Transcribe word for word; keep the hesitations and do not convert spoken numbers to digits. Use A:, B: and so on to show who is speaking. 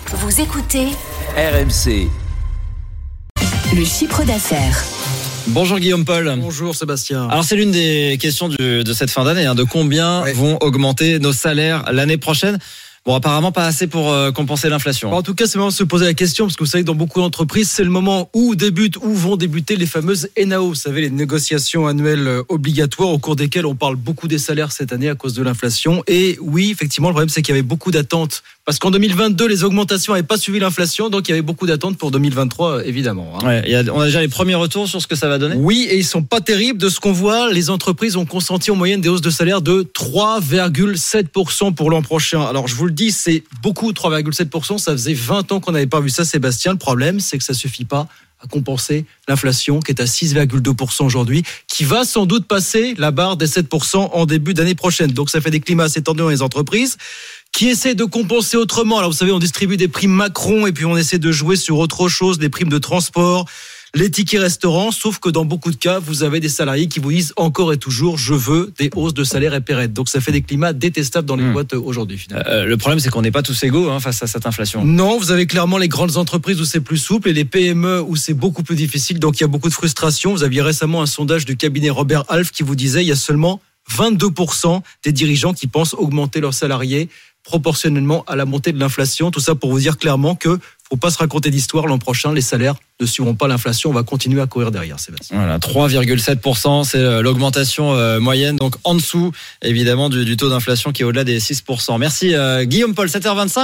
A: Vous écoutez
B: R M C.
A: Le chiffre d'affaires.
C: Bonjour Guillaume Paul.
D: Bonjour Sébastien.
C: Alors c'est l'une des questions du, de cette fin d'année, hein, de combien
D: ouais.
C: vont augmenter nos salaires l'année prochaine. Bon, apparemment pas assez pour euh, compenser l'inflation.
D: En tout cas, c'est vraiment se poser la question, parce que vous savez que dans beaucoup d'entreprises, c'est le moment où débutent, où vont débuter les fameuses N A O. Vous savez, les négociations annuelles obligatoires au cours desquelles on parle beaucoup des salaires cette année à cause de l'inflation. Et oui, effectivement, le problème, c'est qu'il y avait beaucoup d'attentes. Parce qu'en deux mille vingt-deux, les augmentations n'avaient pas suivi l'inflation, donc il y avait beaucoup d'attentes pour deux mille vingt-trois, évidemment. Hein.
C: Ouais, il y a, on a déjà les premiers retours sur ce que ça va donner.
D: Oui, et ils sont pas terribles. De ce qu'on voit, les entreprises ont consenti en moyenne des hausses de salaire de trois virgule sept pour cent pour l'an prochain. Alors, je vous le dis, c'est beaucoup, trois virgule sept pour cent. Ça faisait vingt ans qu'on n'avait pas vu ça, Sébastien. Le problème, c'est que ça suffit pas à compenser l'inflation qui est à six virgule deux pour cent aujourd'hui, qui va sans doute passer la barre des sept pour cent en début d'année prochaine. Donc, ça fait des climats assez tendus dans les entreprises qui essaient de compenser autrement. Alors, vous savez, on distribue des primes Macron et puis on essaie de jouer sur autre chose, des primes de transport, les tickets restaurants, sauf que dans beaucoup de cas, vous avez des salariés qui vous disent encore et toujours, je veux des hausses de salaire et pérennes. Donc ça fait des climats détestables dans les mmh. boîtes aujourd'hui, finalement.
C: Euh, le problème, c'est qu'on n'est pas tous égaux hein, face à cette inflation.
D: Non, vous avez clairement les grandes entreprises où c'est plus souple et les P M E où c'est beaucoup plus difficile. Donc il y a beaucoup de frustration. Vous aviez récemment un sondage du cabinet Robert Half qui vous disait il y a seulement vingt-deux pour cent des dirigeants qui pensent augmenter leurs salariés proportionnellement à la montée de l'inflation. Tout ça pour vous dire clairement que faut pas se raconter d'histoire. L'an prochain, les salaires ne suivront pas l'inflation. On va continuer à courir derrière, Sébastien.
C: Voilà, trois virgule sept pour cent, c'est l'augmentation euh, moyenne, donc en dessous évidemment du, du taux d'inflation qui est au-delà des six pour cent. Merci euh, Guillaume Paul, sept heures vingt-cinq.